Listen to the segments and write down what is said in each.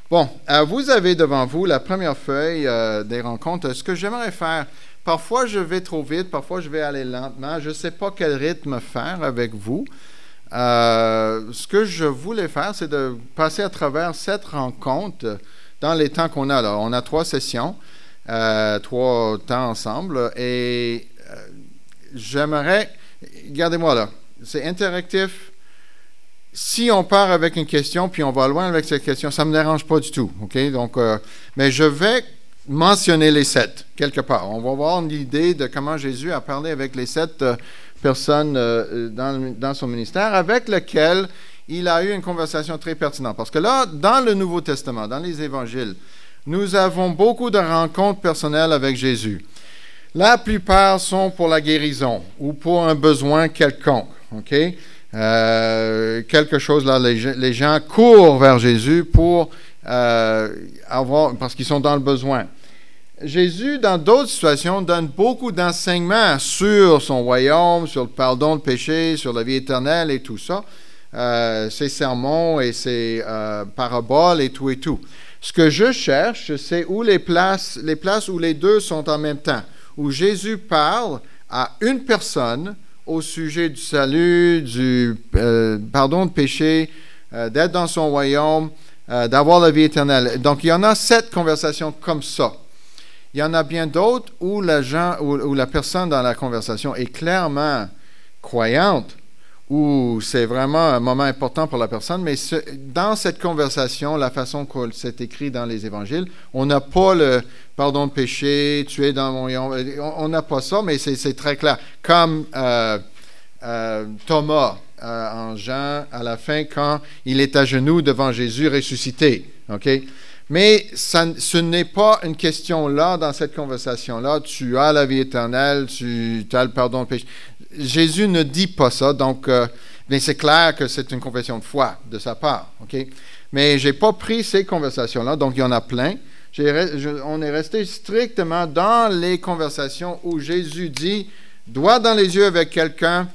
Bon, vous avez devant vous la première feuille des rencontres. Ce que j'aimerais faire, parfois je vais trop vite, parfois je vais aller lentement. Je ne sais pas quel rythme faire avec vous. Ce que je voulais faire, c'est de passer à travers cette rencontre dans les temps qu'on a là. On a 3 sessions, 3 temps ensemble. Et j'aimerais, regardez-moi là, c'est interactif. Si on part avec une question, puis on va loin avec cette question, ça ne me dérange pas du tout, OK? Donc, mais je vais mentionner les 7, quelque part. On va avoir une idée de comment Jésus a parlé avec les 7 personnes dans son ministère, avec lesquelles il a eu une conversation très pertinente. Parce que là, dans le Nouveau Testament, dans les Évangiles, nous avons beaucoup de rencontres personnelles avec Jésus. La plupart sont pour la guérison ou pour un besoin quelconque, OK? Quelque chose là, les gens courent vers Jésus pour parce qu'ils sont dans le besoin. Jésus, dans d'autres situations, donne beaucoup d'enseignements sur son royaume, sur le pardon de péché, sur la vie éternelle et tout ça, ses sermons et ses paraboles et tout et tout. Ce que je cherche, c'est où les places où les deux sont en même temps, où Jésus parle à une personne au sujet du salut, du pardon de péché, d'être dans son royaume, d'avoir la vie éternelle. Donc, il y en a 7 conversations comme ça. Il y en a bien d'autres où la personne dans la conversation est clairement croyante, où c'est vraiment un moment important pour la personne, mais dans cette conversation, la façon que c'est écrit dans les évangiles, on n'a pas le pardon de péché, tu es dans mon royaume, on n'a pas ça, mais c'est très clair. Comme Thomas en Jean, à la fin, quand il est à genoux devant Jésus ressuscité, OK? Mais ce n'est pas une question là, dans cette conversation-là, tu as la vie éternelle, tu as le pardon de péché. Jésus ne dit pas ça, donc mais c'est clair que c'est une confession de foi de sa part, OK? Mais je n'ai pas pris ces conversations-là, donc il y en a plein. On est resté strictement dans les conversations où Jésus dit, doigt dans les yeux avec quelqu'un,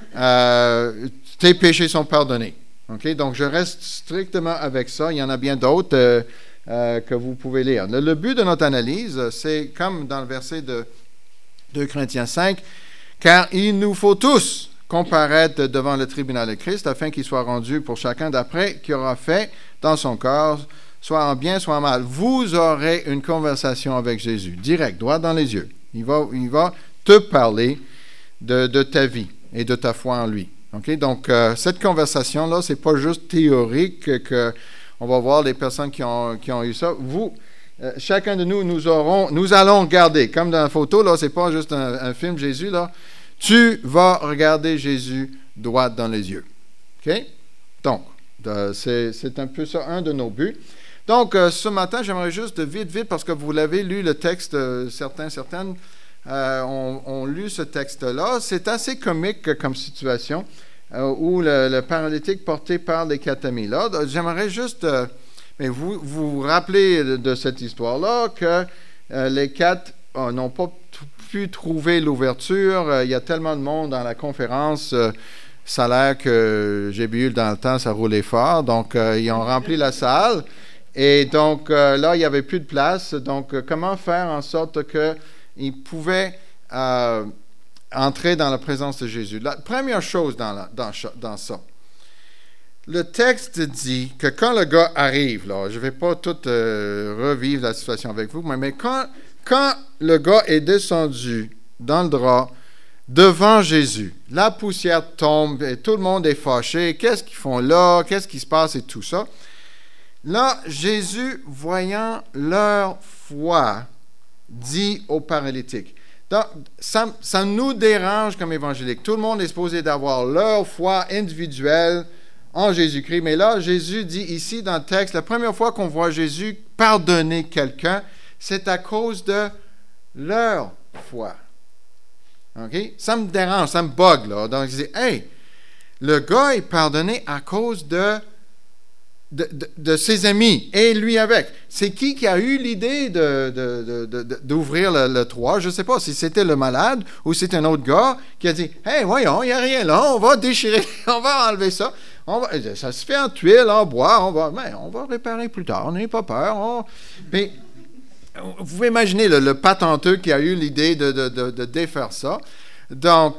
tes péchés sont pardonnés. OK? Donc je reste strictement avec ça. Il y en a bien d'autres que vous pouvez lire. Le but de notre analyse, c'est comme dans le verset de 2 Corinthiens 5, car il nous faut tous comparaître devant le tribunal de Christ afin qu'il soit rendu pour chacun d'après qu'il aura fait dans son corps, soit en bien, soit en mal. Vous aurez une conversation avec Jésus, direct, droit dans les yeux. Il va te parler de ta vie et de ta foi en lui. Okay? Donc, cette conversation-là, c'est pas juste théorique que on va voir les personnes qui ont eu ça. Vous, chacun de nous allons regarder, comme dans la photo, là, c'est pas juste un film Jésus, là. Tu vas regarder Jésus droit dans les yeux. OK? Donc, c'est un peu ça, un de nos buts. Donc, ce matin, j'aimerais juste vite, parce que vous l'avez lu, le texte, certaines ont lu ce texte-là. C'est assez comique comme situation où le paralytique porté par les 4 amis. Là, j'aimerais juste... mais vous rappelez de cette histoire-là que les 4 n'ont pas pu trouver l'ouverture. Il y a tellement de monde dans la conférence. Ça a l'air que GBU, dans le temps, ça roulait fort. Donc, ils ont rempli la salle. Et donc, là, il n'y avait plus de place. Donc, comment faire en sorte qu'ils pouvaient entrer dans la présence de Jésus? La première chose dans ça, le texte dit que quand le gars arrive, là, je ne vais pas tout revivre la situation avec vous, mais quand le gars est descendu dans le drap devant Jésus, la poussière tombe et tout le monde est fâché. Qu'est-ce qu'ils font là? Qu'est-ce qui se passe et tout ça? Là, Jésus, voyant leur foi, dit aux paralytiques. Donc, ça nous dérange comme évangélique. Tout le monde est supposé d'avoir leur foi individuelle en Jésus-Christ. Mais là, Jésus dit ici dans le texte, la première fois qu'on voit Jésus pardonner quelqu'un, c'est à cause de leur foi. OK? Ça me dérange, ça me bug, là. Donc, je dis, hey, le gars est pardonné à cause de ses amis, et lui avec. C'est qui a eu l'idée d'ouvrir le 3? Je ne sais pas si c'était le malade ou c'était un autre gars qui a dit, hey, voyons, il n'y a rien là, on va déchirer, on va enlever ça. Ça se fait en tuile, en bois, mais on va réparer plus tard, n'ayez pas peur. Mais vous pouvez imaginer le patenteux qui a eu l'idée de défaire ça. Donc,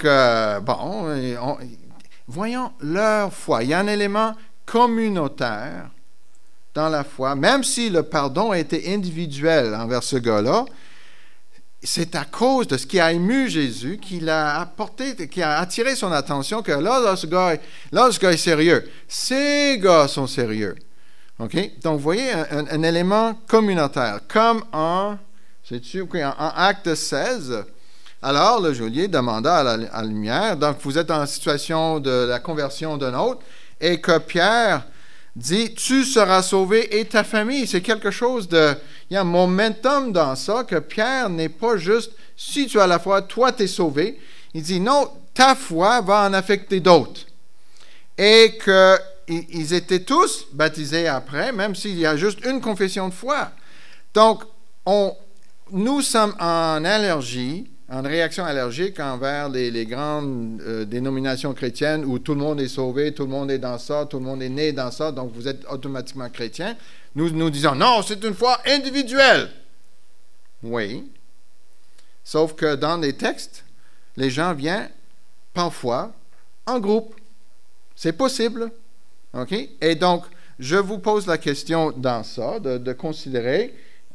voyons leur foi. Il y a un élément communautaire dans la foi, même si le pardon a été individuel envers ce gars-là. C'est à cause de ce qui a ému Jésus qu'il a apporté, qui a attiré son attention que là, ce gars est sérieux. Ces gars sont sérieux. OK? Donc, vous voyez un élément communautaire. Comme en Acte 16, alors le geôlier demanda à la lumière, donc vous êtes en situation de la conversion d'un autre, et que Pierre dit, tu seras sauvé et ta famille. C'est quelque chose de... Il y a un momentum dans ça, que Pierre n'est pas juste, si tu as la foi, toi tu es sauvé. Il dit, non, ta foi va en affecter d'autres. Et qu'ils étaient tous baptisés après, même s'il y a juste une confession de foi. Donc, nous sommes en allergie, en réaction allergique envers les grandes dénominations chrétiennes où tout le monde est sauvé, tout le monde est dans ça, tout le monde est né dans ça, donc vous êtes automatiquement chrétien. Nous disons, non, c'est une foi individuelle. Oui. Sauf que dans les textes, les gens viennent parfois en groupe. C'est possible. OK? Et donc, je vous pose la question dans ça, de considérer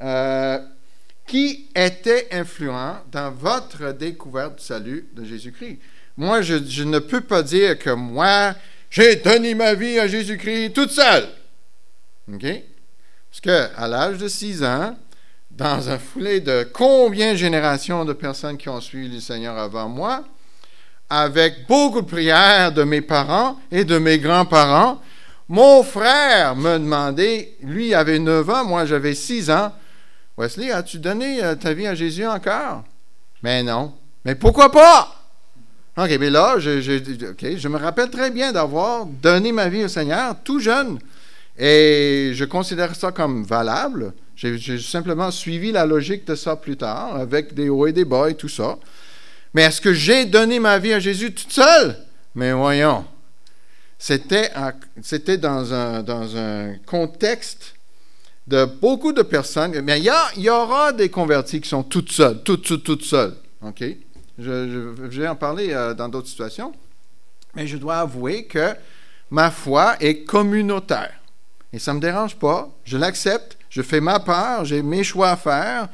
qui était influent dans votre découverte du salut de Jésus-Christ. Moi, je ne peux pas dire que moi, j'ai donné ma vie à Jésus-Christ toute seule. OK? Parce qu'à l'âge de 6 ans, dans un foulée de combien de générations de personnes qui ont suivi le Seigneur avant moi, avec beaucoup de prières de mes parents et de mes grands-parents, mon frère me demandait, lui avait 9 ans, moi j'avais 6 ans, « Wesley, as-tu donné ta vie à Jésus encore? » « Mais non. »« Mais pourquoi pas? » OK, mais là, je me rappelle très bien d'avoir donné ma vie au Seigneur tout jeune. Et je considère ça comme valable. J'ai simplement suivi la logique de ça plus tard, avec des hauts et des bas et tout ça. Mais est-ce que j'ai donné ma vie à Jésus toute seule? Mais voyons. C'était dans un contexte de beaucoup de personnes. Mais il y aura des convertis qui sont toutes seules. OK? Je vais en parler dans d'autres situations. Mais je dois avouer que ma foi est communautaire. Et ça ne me dérange pas. Je l'accepte. Je fais ma part. J'ai mes choix à faire.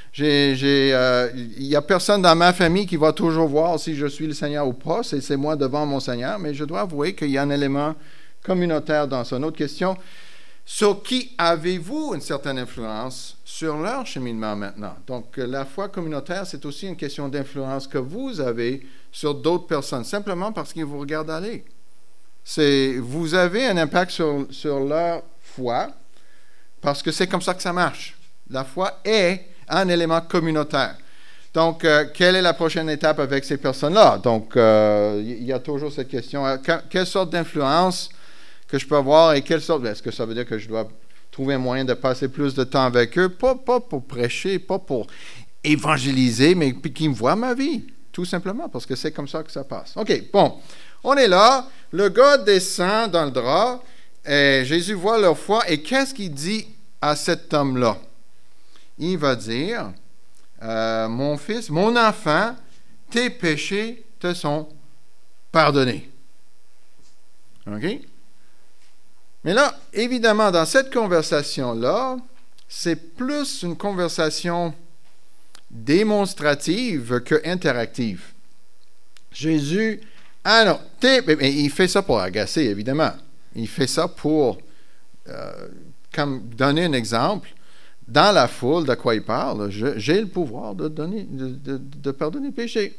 Il n'y a personne dans ma famille qui va toujours voir si je suis le Seigneur ou pas. C'est moi devant mon Seigneur. Mais je dois avouer qu'il y a un élément communautaire dans ça. Une autre question. Sur qui avez-vous une certaine influence sur leur cheminement maintenant? Donc, la foi communautaire, c'est aussi une question d'influence que vous avez sur d'autres personnes, simplement parce qu'ils vous regardent aller. Vous avez un impact sur leur foi, parce que c'est comme ça que ça marche. La foi est un élément communautaire. Donc, quelle est la prochaine étape avec ces personnes-là? Donc, il y a toujours cette question. Quelle sorte d'influence que je peux avoir et quelle sorte... Est-ce que ça veut dire que je dois trouver un moyen de passer plus de temps avec eux? Pas pour prêcher, pas pour évangéliser, mais qu'ils me voient ma vie, tout simplement, parce que c'est comme ça que ça passe. OK, bon, on est là. Le gars descend dans le drap, et Jésus voit leur foi, et qu'est-ce qu'il dit à cet homme-là? Il va dire, mon fils, mon enfant, tes péchés te sont pardonnés. OK? Mais là, évidemment, dans cette conversation-là, c'est plus une conversation démonstrative que interactive. Jésus, mais il fait ça pour agacer, évidemment. Il fait ça pour comme donner un exemple. Dans la foule de quoi il parle, j'ai le pouvoir de pardonner le péché.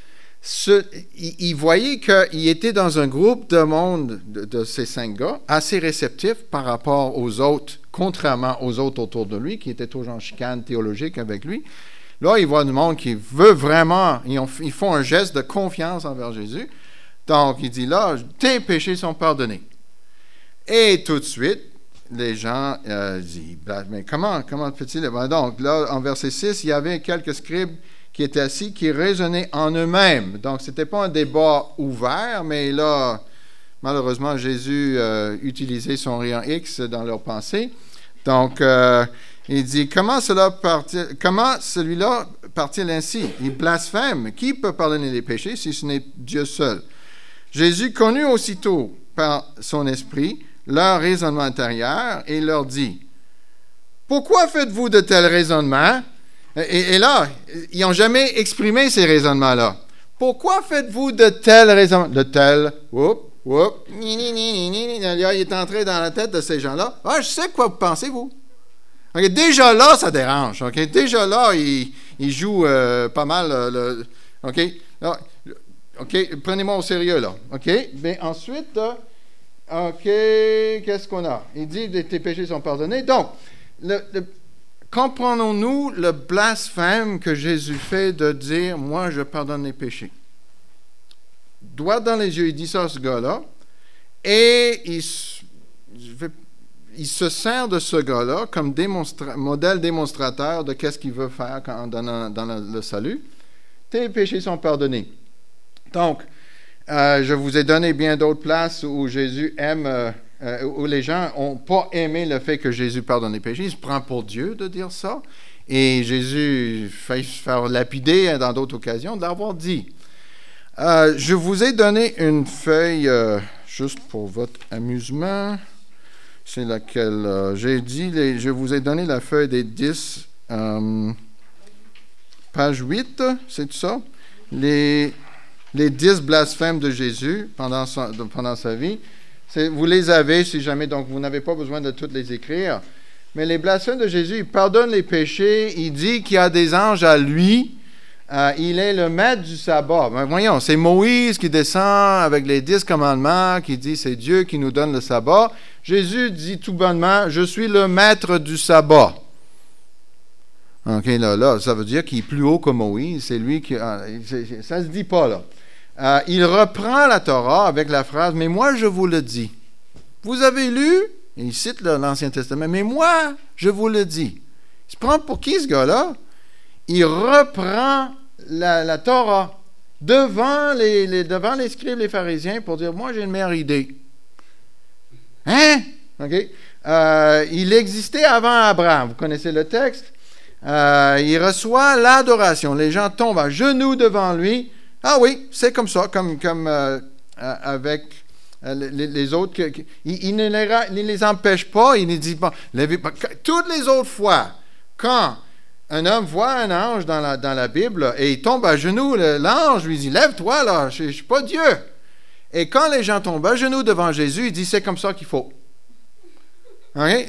Il voyait qu'il était dans un groupe de monde de ces 5 gars assez réceptifs par rapport aux autres, contrairement aux autres autour de lui, qui étaient toujours en chicane théologique avec lui. Là, il voit du monde qui veut vraiment, ils font un geste de confiance envers Jésus. Donc, il dit là, tes péchés sont pardonnés. Et tout de suite, les gens disent, mais comment peut-il... Donc, là, en verset 6, il y avait quelques scribes qui étaient assis, qui raisonnaient en eux-mêmes. Donc, ce n'était pas un débat ouvert, mais là, malheureusement, Jésus utilisait son rayon X dans leur pensée. Donc, il dit, comment celui-là part-il ainsi? Il blasphème. Qui peut pardonner les péchés si ce n'est Dieu seul? Jésus connut aussitôt par son esprit leur raisonnement intérieur et leur dit, pourquoi faites-vous de tels raisonnements? Et là, ils n'ont jamais exprimé ces raisonnements-là. Pourquoi faites-vous de tels raisonnements? De tels, il est entré dans la tête de ces gens-là. Ah, je sais quoi vous pensez, vous. Okay, déjà là, ça dérange. Okay? Déjà là, il joue pas mal. OK? Là, OK, prenez-moi au sérieux, là. OK? Mais ensuite, OK, qu'est-ce qu'on a? Il dit que tes péchés sont pardonnés. Donc, comprenons-nous le blasphème que Jésus fait de dire, moi, je pardonne les péchés. Droit dans les yeux, il dit ça à ce gars-là, et il se sert de ce gars-là comme modèle démonstrateur de qu'est-ce qu'il veut faire dans le salut. Tes péchés sont pardonnés. Donc, je vous ai donné bien d'autres places où Jésus aime, où les gens n'ont pas aimé le fait que Jésus pardonne les péchés. Il se prend pour Dieu de dire ça. Et Jésus fait se faire lapider dans d'autres occasions de l'avoir dit. Je vous ai donné une feuille, juste pour votre amusement. C'est laquelle j'ai dit, je vous ai donné la feuille des 10, page 8, c'est ça? Les 10 blasphèmes de Jésus pendant sa vie. Vous les avez si jamais, donc vous n'avez pas besoin de toutes les écrire. Mais les blasphèmes de Jésus, il pardonne les péchés, il dit qu'il y a des anges à lui, il est le maître du sabbat. Ben, voyons, c'est Moïse qui descend avec les 10 commandements, qui dit c'est Dieu qui nous donne le sabbat. Jésus dit tout bonnement, je suis le maître du sabbat. OK, là, ça veut dire qu'il est plus haut que Moïse, c'est lui qui... ça ne se dit pas, là. Il reprend la Torah avec la phrase « Mais moi, je vous le dis. » Vous avez lu, et il cite l'Ancien Testament, « Mais moi, je vous le dis. » Il se prend pour qui, ce gars-là? Il reprend la Torah devant les scribes et les pharisiens pour dire « Moi, j'ai une meilleure idée. » Hein? OK? Il existait avant Abraham. Vous connaissez le texte? Il reçoit l'adoration. Les gens tombent à genoux devant lui. Ah oui, c'est comme ça, comme avec les autres. Il ne les empêche pas, il ne dit pas. Toutes les autres fois, quand un homme voit un ange dans la Bible et il tombe à genoux, l'ange lui dit, lève-toi là, je ne suis pas Dieu. Et quand les gens tombent à genoux devant Jésus, il dit, c'est comme ça qu'il faut. Okay?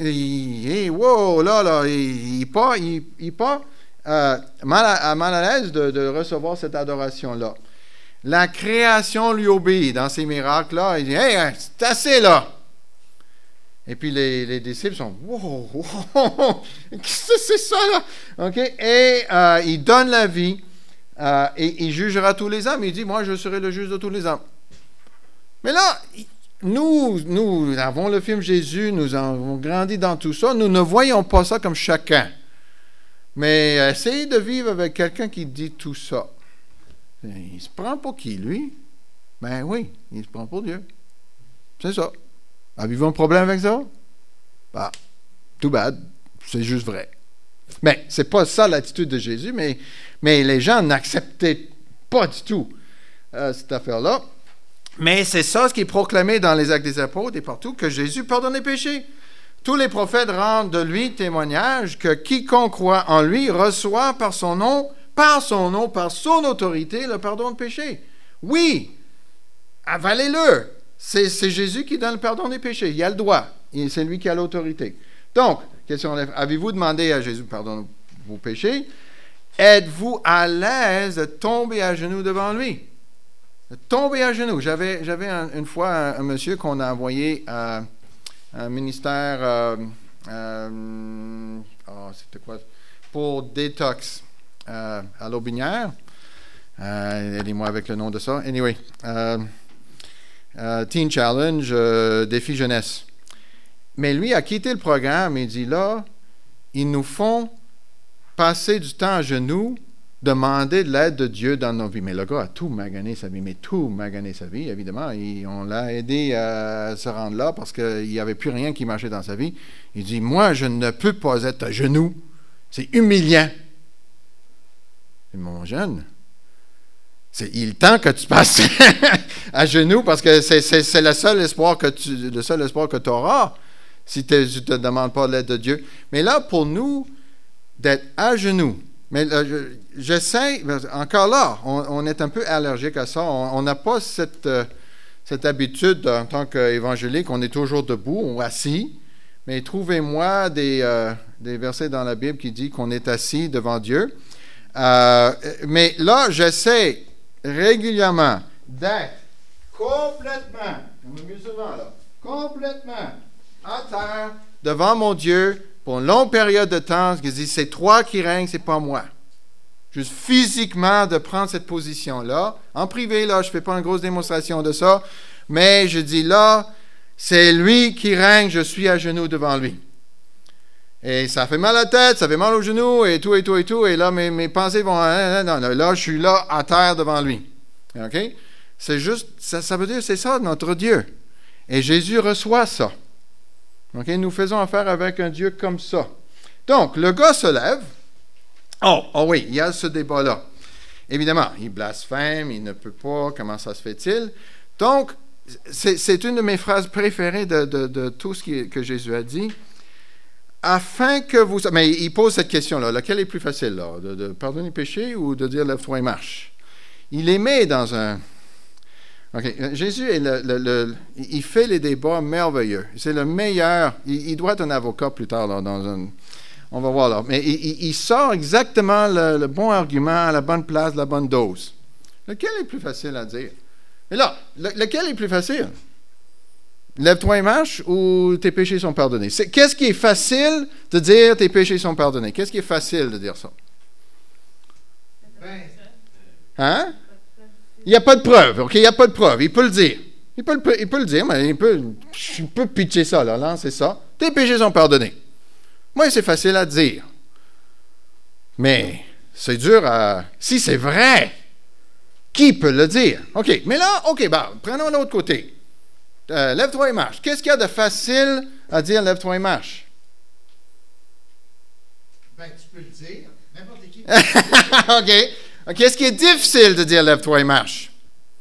Il n'est pas mal à l'aise de recevoir cette adoration-là. La création lui obéit dans ces miracles-là. Il dit, hey, c'est assez là. Et puis les disciples sont, wow, qu'est-ce que c'est ça là? Okay? Et il donne la vie et il jugera tous les hommes. Il dit, moi je serai le juge de tous les hommes. Mais là, nous avons le film Jésus, nous avons grandi dans tout ça, nous ne voyons pas ça comme chacun. Mais essayez de vivre avec quelqu'un qui dit tout ça. Il se prend pour qui, lui? Ben oui, il se prend pour Dieu. C'est ça. Avez-vous un problème avec ça? Bah, too bad. C'est juste vrai. Mais c'est pas ça l'attitude de Jésus, mais les gens n'acceptaient pas du tout cette affaire-là. Mais c'est ça ce qui est proclamé dans les Actes des Apôtres et partout, que Jésus pardonne les péchés. Tous les prophètes rendent de lui témoignage que quiconque croit en lui reçoit par son nom, par son autorité, le pardon de péché. Oui, avalez-le. C'est Jésus qui donne le pardon des péchés. Il a le droit. C'est lui qui a l'autorité. Donc, question, avez-vous demandé à Jésus pardon vos péchés? Êtes-vous à l'aise de tomber à genoux devant lui? Tomber à genoux. J'avais une fois un monsieur qu'on a envoyé à un ministère, c'était quoi? Pour détox à l'Aubinière. Aidez-moi avec le nom de ça. Anyway, Teen Challenge, défi jeunesse. Mais lui a quitté le programme et dit là, ils nous font passer du temps à genoux demander de l'aide de Dieu dans nos vies. Mais le gars a tout magané sa vie, évidemment. On l'a aidé à se rendre là parce qu'il n'y avait plus rien qui marchait dans sa vie. Il dit, moi, je ne peux pas être à genoux. C'est humiliant. Mon jeune, il est temps que tu passes à genoux parce que c'est le seul espoir que tu auras si tu ne te demandes pas l'aide de Dieu. Mais là, pour nous, d'être à genoux, mais j'essaie, encore là, on est un peu allergique à ça. On n'a pas cette habitude en tant qu'évangélique, on est toujours debout ou assis. Mais trouvez-moi des versets dans la Bible qui disent qu'on est assis devant Dieu. Mais là, j'essaie régulièrement d'être complètement, complètement à terre devant mon Dieu pour une longue période de temps. Je dis, c'est toi qui règnes, c'est pas moi. Juste physiquement de prendre cette position-là. En privé, là, je ne fais pas une grosse démonstration de ça, mais je dis là, c'est lui qui règne, je suis à genoux devant lui. Et ça fait mal à la tête, ça fait mal aux genoux, et tout. Et là, mes pensées vont... Non, là, je suis là, à terre devant lui. OK? C'est juste... Ça veut dire, c'est ça, notre Dieu. Et Jésus reçoit ça. OK? Nous faisons affaire avec un Dieu comme ça. Donc, le gars se lève. Oh oui, il y a ce débat-là. Évidemment, il blasphème, il ne peut pas, comment ça se fait-il? Donc, c'est une de mes phrases préférées de tout ce que Jésus a dit. Afin que vous... Mais il pose cette question-là. Laquelle est plus facile, là? De pardonner le péché ou de dire lève-toi et marche? Il les met dans un... OK. Jésus, il fait les débats merveilleux. C'est le meilleur. Il doit être un avocat plus tard, là, dans un... On va voir là. Mais il sort exactement le bon argument, à la bonne place, la bonne dose. Lequel est plus facile à dire? Mais là, lequel est plus facile? Lève-toi et marche ou tes péchés sont pardonnés? Qu'est-ce qui est facile de dire tes péchés sont pardonnés? Qu'est-ce qui est facile de dire ça? Hein? Il n'y a pas de preuve, OK? Il n'y a pas de preuve. Il peut le dire. Il peut le dire, mais il peut pitcher ça, là, c'est ça. Tes péchés sont pardonnés. Moi, c'est facile à dire. Mais c'est dur à... Si c'est vrai, qui peut le dire? OK, mais là, OK, prenons l'autre côté. Lève-toi et marche. Qu'est-ce qu'il y a de facile à dire lève-toi et marche? Tu peux le dire. N'importe qui. OK. Qu'est-ce qui est difficile de dire lève-toi et marche?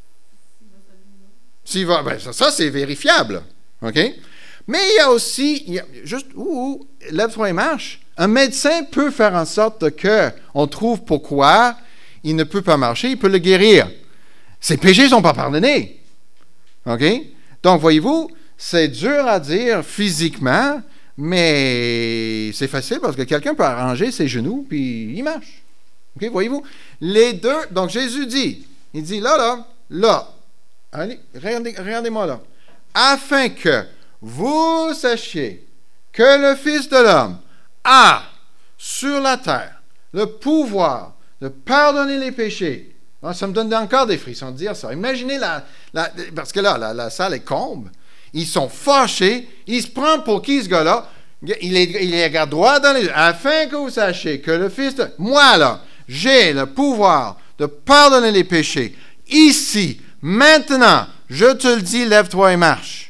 S'il va, ça, c'est vérifiable. OK? Mais il y a aussi, lève-toi et marche. Un médecin peut faire en sorte qu'on trouve pourquoi il ne peut pas marcher, il peut le guérir. Ses péchés ne sont pas pardonnés. OK? Donc, voyez-vous, c'est dur à dire physiquement, mais c'est facile parce que quelqu'un peut arranger ses genoux puis il marche. OK? Voyez-vous? Les deux, donc Jésus dit, il dit là, allez, regardez-moi là, afin que vous sachiez que le Fils de l'homme a sur la terre le pouvoir de pardonner les péchés. Ça me donne encore des frissons de dire ça. Imaginez parce que là, la salle est comble. Ils sont fâchés. Ils se prennent pour qui, ce gars-là? Il les regarde droit dans les yeux. Afin que vous sachiez que le Fils de... Moi, là, j'ai le pouvoir de pardonner les péchés. Ici, maintenant, je te le dis, lève-toi et marche.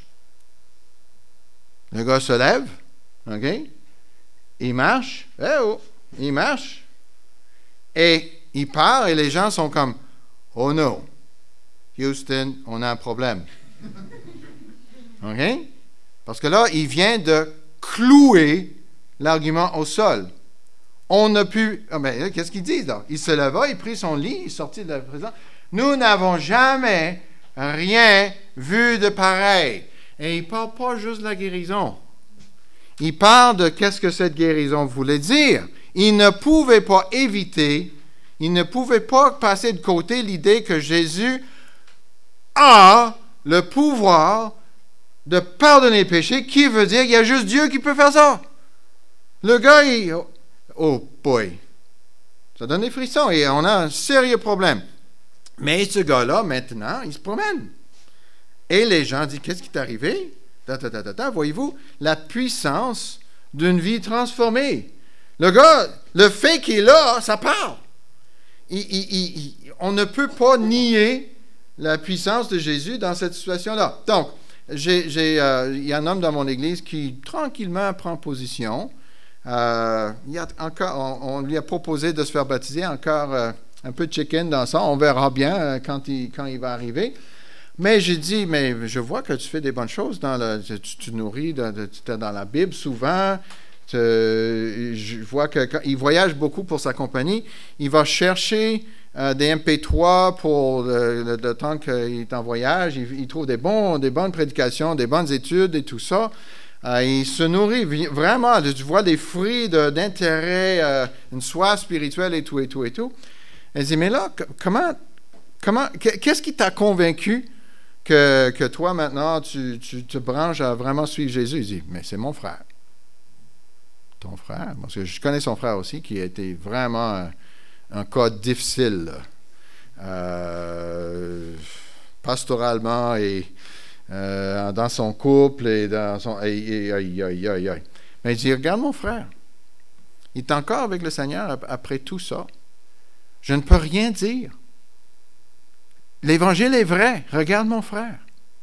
Le gars se lève, OK? Il marche. Il marche. Et il part et les gens sont comme, oh non, Houston, on a un problème. OK? Parce que là, il vient de clouer l'argument au sol. On n'a pu... qu'est-ce qu'il dit là? Il se leva, il prit son lit, il sortit de la prison. Nous n'avons jamais rien vu de pareil. Et il ne parle pas juste de la guérison. Il parle de qu'est-ce que cette guérison voulait dire. Il ne pouvait pas éviter, il ne pouvait pas passer de côté l'idée que Jésus a le pouvoir de pardonner les péchés, qui veut dire qu'il y a juste Dieu qui peut faire ça. Le gars, oh boy, ça donne des frissons et on a un sérieux problème. Mais ce gars-là, maintenant, il se promène. Et les gens disent, qu'est-ce qui est arrivé? Voyez-vous, la puissance d'une vie transformée. Le gars, le fait qu'il est là, ça parle. on ne peut pas nier la puissance de Jésus dans cette situation-là. Donc, il y a un homme dans mon église qui tranquillement prend position. On lui a proposé de se faire baptiser, encore un peu de chicken dans ça. On verra bien quand il va arriver. Mais j'ai dit, mais je vois que tu fais des bonnes choses, tu nourris, tu es dans la Bible souvent. Je vois qu'il voyage beaucoup pour sa compagnie. Il va chercher des MP3 pour le temps qu'il est en voyage. Il trouve des bonnes prédications, des bonnes études et tout ça. Il se nourrit vraiment. Tu vois des fruits d'intérêt, une soif spirituelle et tout, et tout, et tout. Elle dit, mais là, qu'est-ce qui t'a convaincu que toi, maintenant, tu te branches à vraiment suivre Jésus? Il dit, mais c'est mon frère. Ton frère? Parce que je connais son frère aussi, qui a été vraiment un cas difficile, pastoralement et dans son couple et dans son... Mais il dit, regarde mon frère. Il est encore avec le Seigneur après tout ça. Je ne peux rien dire. L'Évangile est vrai. Regarde mon frère.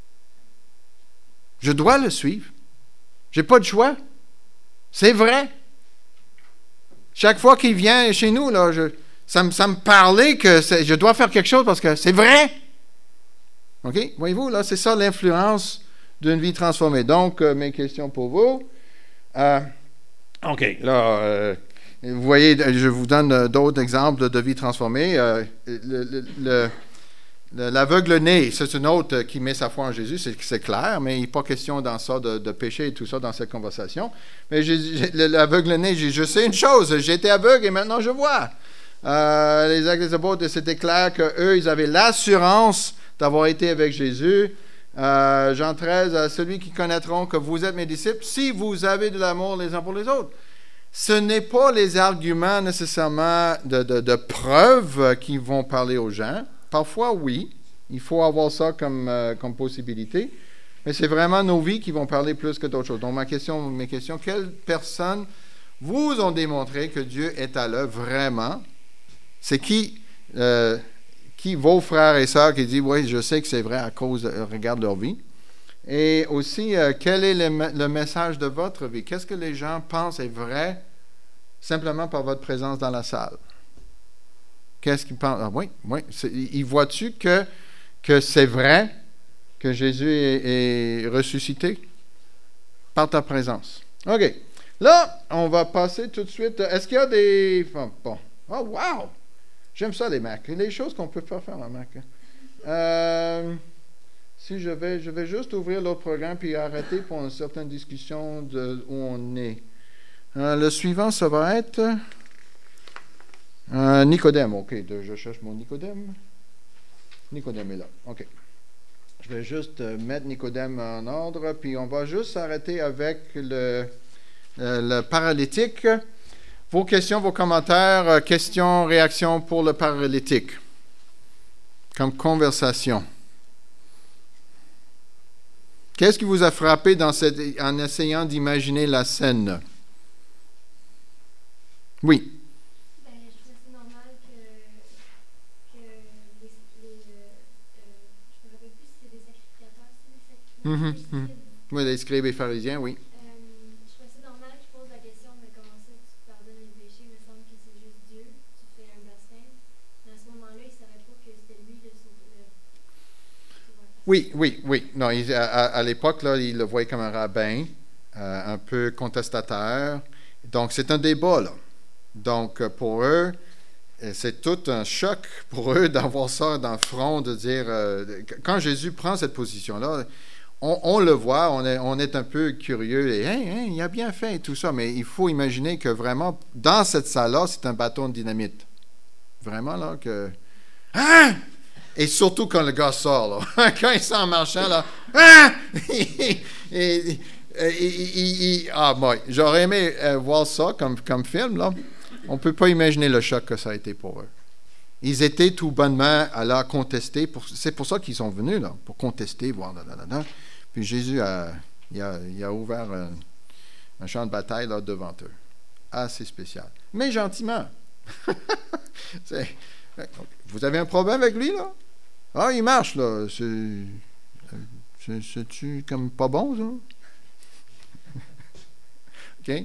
Je dois le suivre. Je n'ai pas de choix. C'est vrai. Chaque fois qu'il vient chez nous, là, ça me parlait que je dois faire quelque chose parce que c'est vrai. OK? Voyez-vous, là, c'est ça l'influence d'une vie transformée. Donc, mes questions pour vous. OK, là, vous voyez, je vous donne d'autres exemples de vie transformée. L'aveugle-né, c'est une autre qui met sa foi en Jésus, c'est clair, mais il n'est pas question dans ça de péché et tout ça dans cette conversation. Mais l'aveugle-né, je sais une chose, j'étais aveugle et maintenant je vois. Les Actes des Apôtres, c'était clair qu'eux, ils avaient l'assurance d'avoir été avec Jésus. Jean 13, celui qui connaîtront que vous êtes mes disciples, si vous avez de l'amour les uns pour les autres. Ce n'est pas les arguments nécessairement de preuves qui vont parler aux gens. Parfois, oui, il faut avoir ça comme possibilité, mais c'est vraiment nos vies qui vont parler plus que d'autres choses. Donc, mes questions, quelles personnes vous ont démontré que Dieu est à l'œuvre vraiment? C'est qui vos frères et sœurs qui disent, oui, je sais que c'est vrai à cause, regarde leur vie. Et aussi, quel est le message de votre vie? Qu'est-ce que les gens pensent est vrai simplement par votre présence dans la salle? Qu'est-ce qu'ils pensent? Ah oui. Y vois-tu que c'est vrai que Jésus est ressuscité par ta présence? OK. Là, on va passer tout de suite. Est-ce qu'il y a des... Bon. Oh, wow! J'aime ça, les Macs. Les choses qu'on peut pas faire en Mac. Si je vais juste ouvrir l'autre programme puis arrêter pour une certaine discussion de où on est. Le suivant, ça va être... Nicodème, OK. Je cherche mon Nicodème. Nicodème est là. OK. Je vais juste mettre Nicodème en ordre, puis on va juste s'arrêter avec le paralytique. Vos questions, vos commentaires, questions, réactions pour le paralytique. Comme conversation. Qu'est-ce qui vous a frappé en essayant d'imaginer la scène? Oui. Oui, les scribes et pharisiens, oui. Je trouvais ça normal que je pose la question de comment ça tu pardonnes les péchés. Il me semble que c'est juste Dieu. Tu fais un blasphème. Mais à ce moment-là, il ne savait pas que c'était lui le sauveur. Oui. Non, à l'époque, là, il le voyait comme un rabbin, un peu contestataire. Donc, c'est un débat, là. Donc, pour eux, c'est tout un choc pour eux d'avoir ça dans le front, de dire... quand Jésus prend cette position-là, on le voit, on est un peu curieux, et il a bien fait et tout ça, mais il faut imaginer que vraiment, dans cette salle-là, c'est un bâton de dynamite. Vraiment, là, que... Hein? Et surtout quand le gars sort, là. Quand il sort en marchant, là... Hein? J'aurais aimé voir ça comme film, là. On ne peut pas imaginer le choc que ça a été pour eux. Ils étaient tout bonnement à la contester. C'est pour ça qu'ils sont venus, là, pour contester, voir. Puis Jésus a ouvert un champ de bataille là, devant eux. Assez spécial. Mais gentiment. Vous avez un problème avec lui, là? Ah, il marche, là. C'est-tu comme pas bon, ça? OK?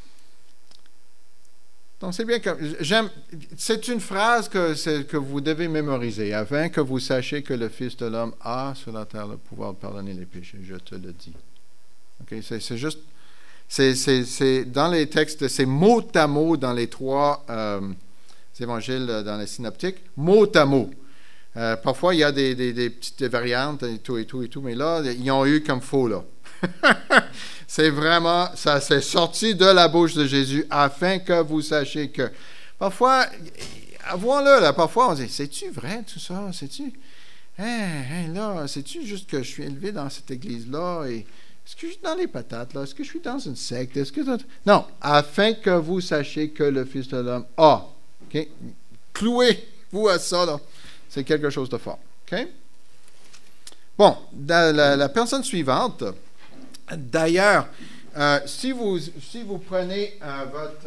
Donc, c'est bien que c'est une phrase que vous devez mémoriser afin que vous sachiez que le Fils de l'homme a sur la terre le pouvoir de pardonner les péchés. Je te le dis. OK? C'est juste. C'est dans les textes, c'est mot à mot dans les trois évangiles, dans les synoptiques, mot à mot. Parfois, il y a des petites variantes et tout, mais là, ils ont eu comme faux, là. C'est vraiment, ça s'est sorti de la bouche de Jésus afin que vous sachiez que. Parfois, avouons-le, là, parfois, on dit, c'est-tu vrai tout ça? C'est-tu, là, c'est-tu juste que je suis élevé dans cette église-là et est-ce que je suis dans les patates, là? Est-ce que je suis dans une secte? Non, afin que vous sachiez que le Fils de l'homme a. OK? Clouez-vous à ça, là. C'est quelque chose de fort. OK? Bon, la personne suivante, d'ailleurs, si vous prenez votre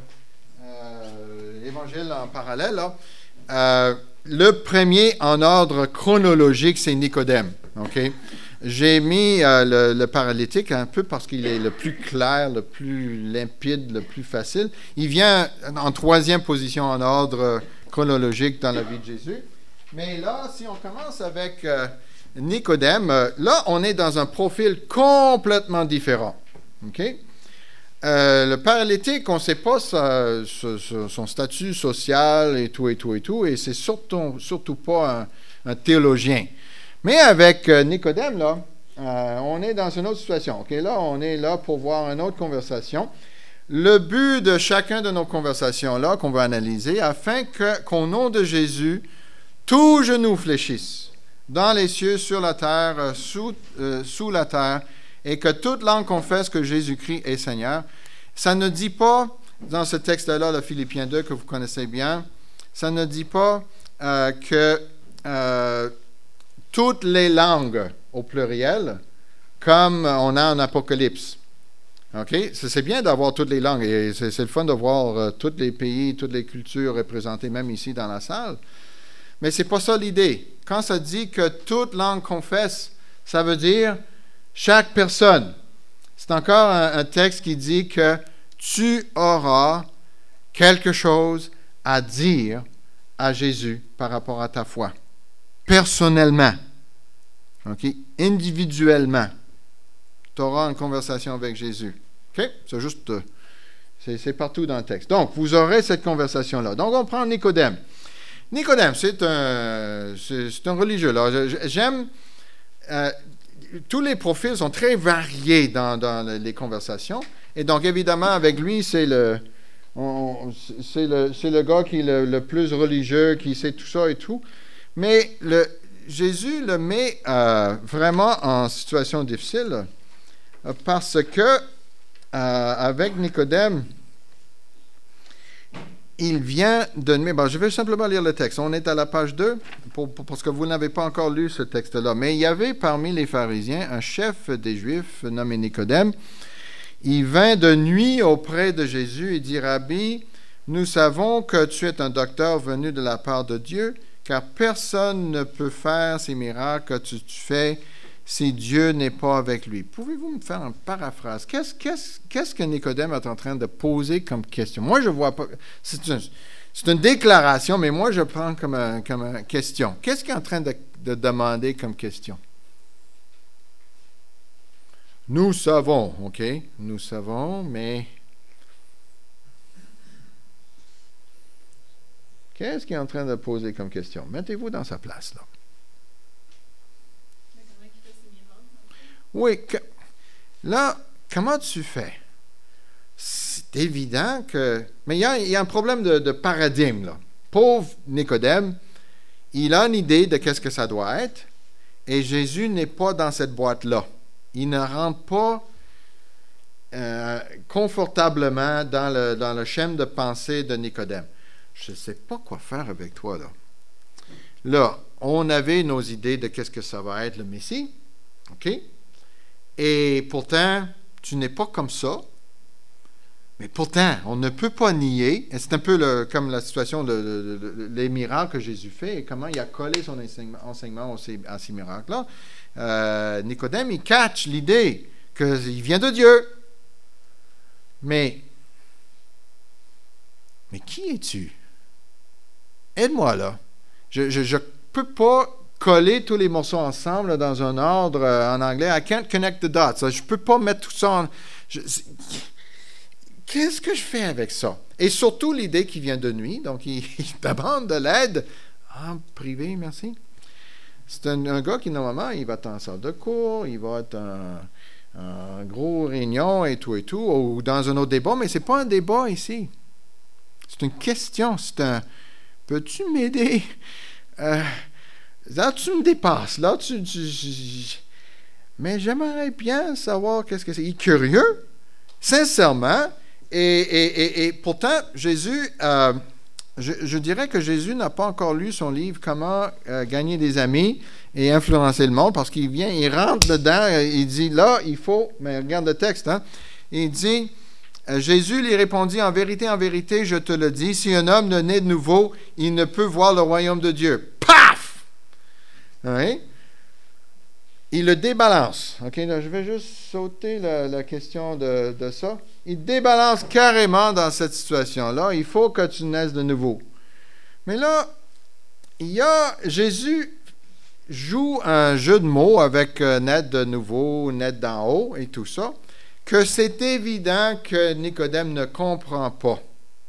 évangile en parallèle, là, le premier en ordre chronologique, c'est Nicodème. OK? J'ai mis le paralytique un peu parce qu'il est le plus clair, le plus limpide, le plus facile. Il vient en troisième position en ordre chronologique dans la vie de Jésus. Mais là, si on commence avec Nicodème, là, on est dans un profil complètement différent. OK? Le paralytique, on ne sait pas son statut social et tout, et c'est surtout pas un théologien. Mais avec Nicodème, là, on est dans une autre situation. OK? Là, on est là pour voir une autre conversation. Le but de chacun de nos conversations-là qu'on va analyser, afin qu'au nom de Jésus, tout genou fléchisse, dans les cieux, sur la terre, sous la terre, et que toute langue confesse que Jésus-Christ est Seigneur. Ça ne dit pas, dans ce texte-là, le Philippiens 2, que vous connaissez bien, ça ne dit pas que toutes les langues au pluriel, comme on a en Apocalypse. OK? C'est bien d'avoir toutes les langues, et c'est le fun de voir tous les pays, toutes les cultures représentées, même ici dans la salle. Mais ce n'est pas ça l'idée. Quand ça dit que toute langue confesse, ça veut dire chaque personne. C'est encore un texte qui dit que tu auras quelque chose à dire à Jésus par rapport à ta foi. Personnellement. OK? Individuellement. Tu auras une conversation avec Jésus. OK? C'est juste, c'est partout dans le texte. Donc, vous aurez cette conversation-là. Donc, on prend Nicodème. Nicodème, c'est un religieux. Là. J'aime... tous les profils sont très variés dans les conversations. Et donc, évidemment, avec lui, c'est le gars qui est le plus religieux, qui sait tout ça et tout. Mais Jésus le met vraiment en situation difficile parce que, avec Nicodème, il vient de... je vais simplement lire le texte. On est à la page 2, parce que vous n'avez pas encore lu ce texte-là. Mais il y avait parmi les pharisiens un chef des Juifs nommé Nicodème. Il vint de nuit auprès de Jésus et dit, « Rabbi, nous savons que tu es un docteur venu de la part de Dieu, car personne ne peut faire ces miracles que tu fais si Dieu n'est pas avec lui. » Pouvez-vous me faire une paraphrase? Qu'est-ce que Nicodème est en train de poser comme question? Moi, je ne vois pas... C'est une déclaration, mais moi, je prends comme une question. Qu'est-ce qu'il est en train de demander comme question? Nous savons, OK? Nous savons, mais... Qu'est-ce qu'il est en train de poser comme question? Mettez-vous dans sa place, là. Oui, là, comment tu fais? C'est évident que... Mais il y a un problème de paradigme, là. Pauvre Nicodème, il a une idée de qu'est-ce que ça doit être, et Jésus n'est pas dans cette boîte-là. Il ne rentre pas confortablement dans le schéma de pensée de Nicodème. Je ne sais pas quoi faire avec toi, là. Là, on avait nos idées de qu'est-ce que ça va être le Messie, OK? Et pourtant, tu n'es pas comme ça. Mais pourtant, on ne peut pas nier, et c'est un peu comme la situation les miracles que Jésus fait, et comment il a collé son enseignement à ces miracles-là. Nicodème, il catch l'idée qu'il vient de Dieu. Mais qui es-tu? Aide-moi là. Je ne peux pas coller tous les morceaux ensemble dans un ordre en anglais. I can't connect the dots. Je ne peux pas mettre tout ça en... Qu'est-ce que je fais avec ça? Et surtout l'idée qui vient de nuit. Donc, il demande de l'aide. En privé, merci. C'est un gars qui, normalement, il va être en salle de cours, il va être en gros réunion et tout, ou dans un autre débat, mais ce n'est pas un débat ici. C'est une question. C'est un... Peux-tu m'aider? Là, tu me dépasses. Là, mais j'aimerais bien savoir qu'est-ce que c'est. Il est curieux, sincèrement, et pourtant, Jésus, je dirais que Jésus n'a pas encore lu son livre « Comment gagner des amis et influencer le monde » parce qu'il vient, il rentre dedans, il dit là, il faut, mais regarde le texte, hein, il dit, Jésus lui répondit, en vérité, je te le dis, si un homme ne naît de nouveau, il ne peut voir le royaume de Dieu. Paf! Oui? Il le débalance. OK, là, je vais juste sauter la question de ça. Il débalance carrément dans cette situation-là. Il faut que tu naisses de nouveau. Mais là, Jésus joue un jeu de mots avec naître de nouveau, naître d'en haut et tout ça, que c'est évident que Nicodème ne comprend pas.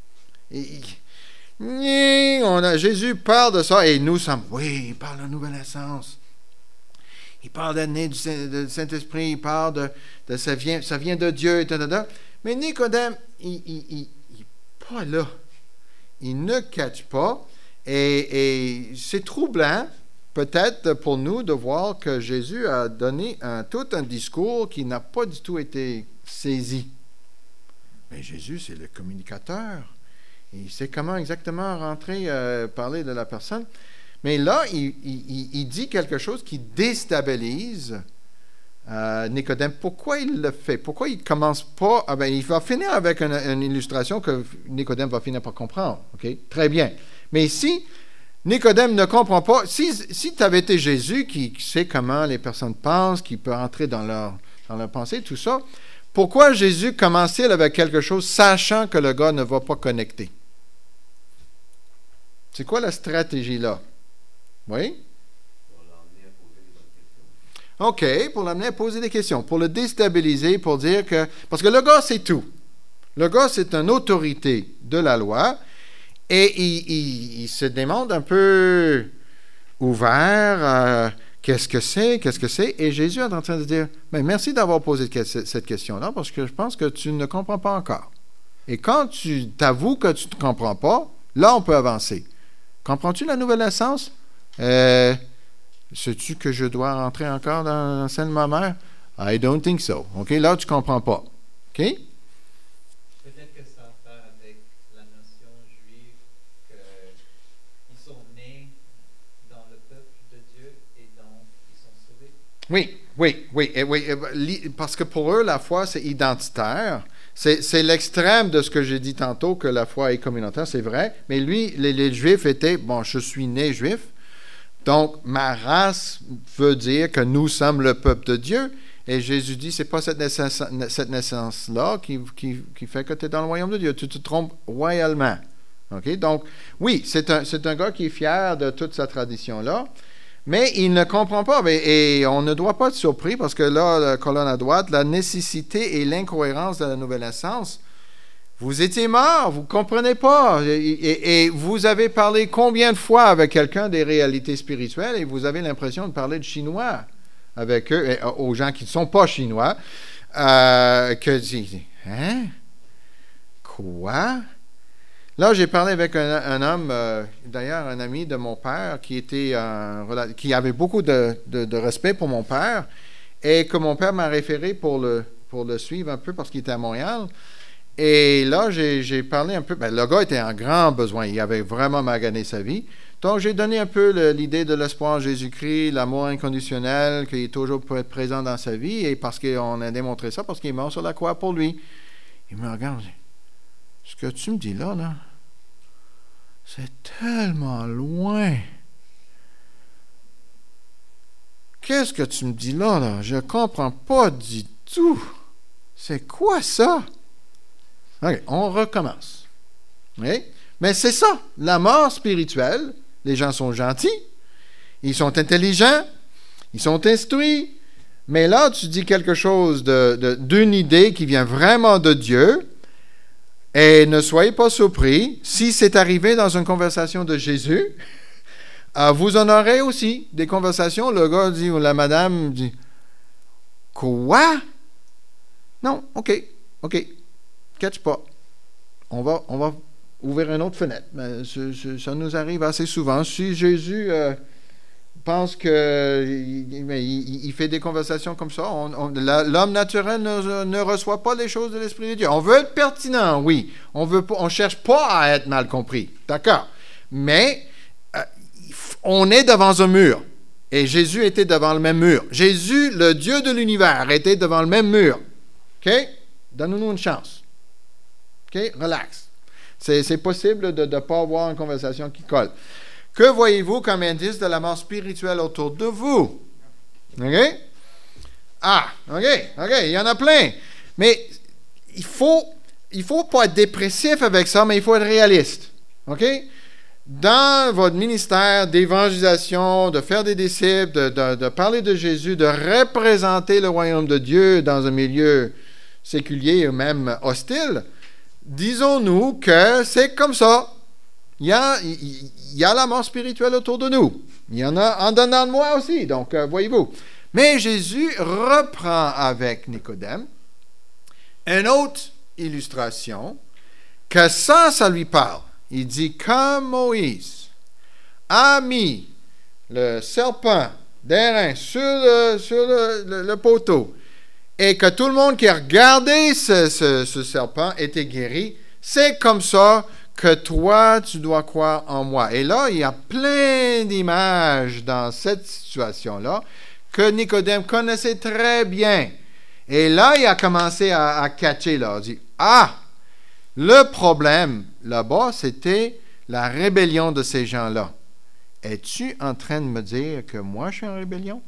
Jésus parle de ça et nous sommes, oui, il parle de la nouvelle naissance. Il parle de né du Saint-Esprit, il parle de ça vient de Dieu, etc. Mais Nicodème, il n'est pas là. Il ne catch pas. Et c'est troublant, peut-être pour nous, de voir que Jésus a donné tout un discours qui n'a pas du tout été saisi. Mais Jésus, c'est le communicateur. Il sait comment exactement rentrer, parler de la personne. Mais là, il dit quelque chose qui déstabilise Nicodème. Pourquoi il le fait? Pourquoi il ne commence pas... il va finir avec une illustration que Nicodème va finir par comprendre. Okay? Très bien. Mais si Nicodème ne comprend pas, si tu avais été Jésus qui sait comment les personnes pensent, qui peut entrer dans leur pensée, tout ça, pourquoi Jésus commence-t-il avec quelque chose sachant que le gars ne va pas connecter? C'est quoi la stratégie là? Oui? Pour l'amener à poser des bonnes questions. OK, pour l'amener à poser des questions, pour le déstabiliser, pour dire que... Parce que le gars, c'est tout. Le gars, c'est une autorité de la loi et il se demande un peu ouvert, qu'est-ce que c'est? Et Jésus est en train de dire, mais merci d'avoir posé cette question-là parce que je pense que tu ne comprends pas encore. Et quand tu t'avoues que tu ne comprends pas, là, on peut avancer. Comprends-tu la nouvelle naissance? Sais-tu que je dois rentrer encore dans celle de ma mère? I don't think so. OK? Là, tu ne comprends pas. OK? Peut-être que ça a à faire avec la notion juive qu'ils sont nés dans le peuple de Dieu et donc ils sont sauvés. Oui. Parce que pour eux, la foi, c'est identitaire. C'est l'extrême de ce que j'ai dit tantôt, que la foi est communautaire, c'est vrai. Mais lui, les Juifs étaient, bon, je suis né juif, donc ma race veut dire que nous sommes le peuple de Dieu. Et Jésus dit, c'est pas cette naissance-là qui fait que tu es dans le royaume de Dieu. Tu te trompes royalement. Okay? Donc, oui, c'est un gars qui est fier de toute sa tradition-là. Mais il ne comprend pas, et on ne doit pas être surpris parce que là, la colonne à droite, la nécessité et l'incohérence de la nouvelle naissance. Vous étiez mort, vous ne comprenez pas. Et vous avez parlé combien de fois avec quelqu'un des réalités spirituelles et vous avez l'impression de parler de chinois avec eux, et aux gens qui ne sont pas chinois, hein? Quoi? Là, j'ai parlé avec un homme, d'ailleurs un ami de mon père, qui avait beaucoup de respect pour mon père, et que mon père m'a référé pour le suivre un peu parce qu'il était à Montréal. Et là, j'ai parlé un peu. Le gars était en grand besoin. Il avait vraiment magané sa vie. Donc, j'ai donné un peu l'idée de l'espoir en Jésus-Christ, l'amour inconditionnel, qu'il est toujours pour être présent dans sa vie, et parce qu'on a démontré ça, parce qu'il est mort sur la croix pour lui. Il me regarde. ce que tu me dis là, c'est tellement loin. Qu'est-ce que tu me dis là? Je ne comprends pas du tout. C'est quoi ça? OK, on recommence. OK? Mais c'est ça, la mort spirituelle. Les gens sont gentils, ils sont intelligents, ils sont instruits. Mais là, tu dis quelque chose d'une idée qui vient vraiment de Dieu. Et ne soyez pas surpris, si c'est arrivé dans une conversation de Jésus, vous en aurez aussi des conversations. Le gars dit, ou la madame dit, « Quoi? Non, OK, catch pas. On va ouvrir une autre fenêtre. » Mais ça nous arrive assez souvent. Si Jésus pense qu'il fait des conversations comme ça, l'homme naturel ne reçoit pas les choses de l'Esprit de Dieu. On veut être pertinent, oui. On ne cherche pas à être mal compris. D'accord. Mais on est devant un mur. Et Jésus était devant le même mur. Jésus, le Dieu de l'univers, était devant le même mur. OK? Donne-nous une chance. OK? Relax. C'est possible de ne pas avoir une conversation qui colle. Que voyez-vous comme indice de la mort spirituelle autour de vous? OK? OK, il y en a plein. Mais il faut pas être dépressif avec ça, mais il faut être réaliste. OK? Dans votre ministère d'évangélisation, de faire des disciples, de parler de Jésus, de représenter le royaume de Dieu dans un milieu séculier ou même hostile, disons-nous que c'est comme ça. Il y a la mort spirituelle autour de nous. Il y en a en dedans de moi aussi, donc voyez-vous. Mais Jésus reprend avec Nicodème une autre illustration que ça lui parle. Il dit, comme Moïse a mis le serpent d'airain sur le poteau et que tout le monde qui a regardé ce serpent était guéri, c'est comme ça que toi, tu dois croire en moi. Et là, il y a plein d'images dans cette situation-là que Nicodème connaissait très bien. Et là, il a commencé à catcher, là. Il dit, le problème là-bas, c'était la rébellion de ces gens-là. Es-tu en train de me dire que moi, je suis en rébellion?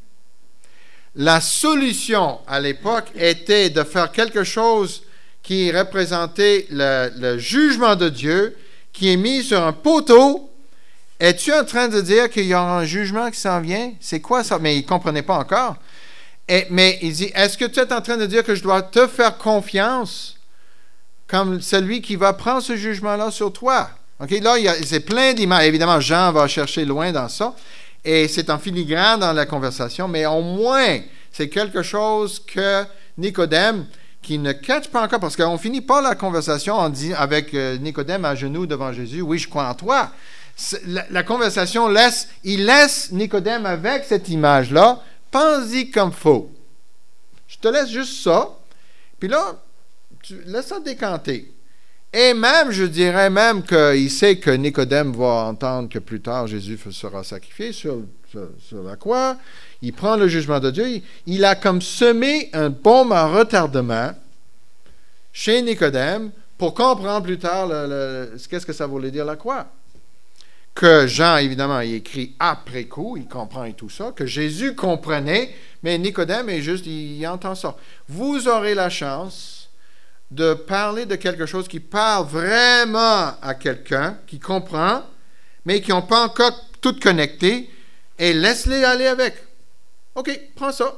La solution à l'époque était de faire quelque chose qui représentait le jugement de Dieu, qui est mis sur un poteau. Es-tu en train de dire qu'il y aura un jugement qui s'en vient? C'est quoi ça? Mais il ne comprenait pas encore. Mais il dit, est-ce que tu es en train de dire que je dois te faire confiance comme celui qui va prendre ce jugement-là sur toi? OK, là, c'est plein d'images. Évidemment, Jean va chercher loin dans ça. Et c'est en filigrane dans la conversation, mais au moins, c'est quelque chose que Nicodème, qui ne catch pas encore, parce qu'on finit pas la conversation avec Nicodème à genoux devant Jésus, « Oui, je crois en toi ». La conversation laisse Nicodème avec cette image-là, pense-y comme faux. Je te laisse juste ça, puis là, tu laisses ça décanter. Et même, je dirais même qu'il sait que Nicodème va entendre que plus tard, Jésus sera sacrifié sur la croix. Il prend le jugement de Dieu. Il a comme semé un bombe à retardement chez Nicodème pour comprendre plus tard qu'est-ce que ça voulait dire la croix. Que Jean, évidemment, il écrit après coup, il comprend et tout ça, que Jésus comprenait, mais Nicodème est juste, il entend ça. Vous aurez la chance de parler de quelque chose qui parle vraiment à quelqu'un, qui comprend, mais qui n'ont pas encore tout connecté, et laisse-les aller avec. OK, prends ça.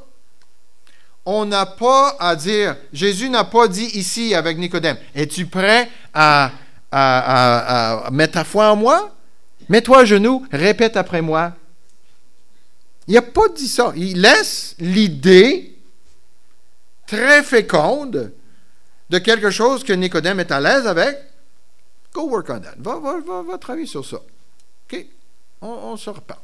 On n'a pas à dire, Jésus n'a pas dit ici avec Nicodème, es-tu prêt à mettre ta foi en moi? Mets-toi à genoux, répète après moi. Il n'a pas dit ça. Il laisse l'idée très féconde de quelque chose que Nicodème est à l'aise avec. Go work on that. Va travailler sur ça. OK? On se reparle.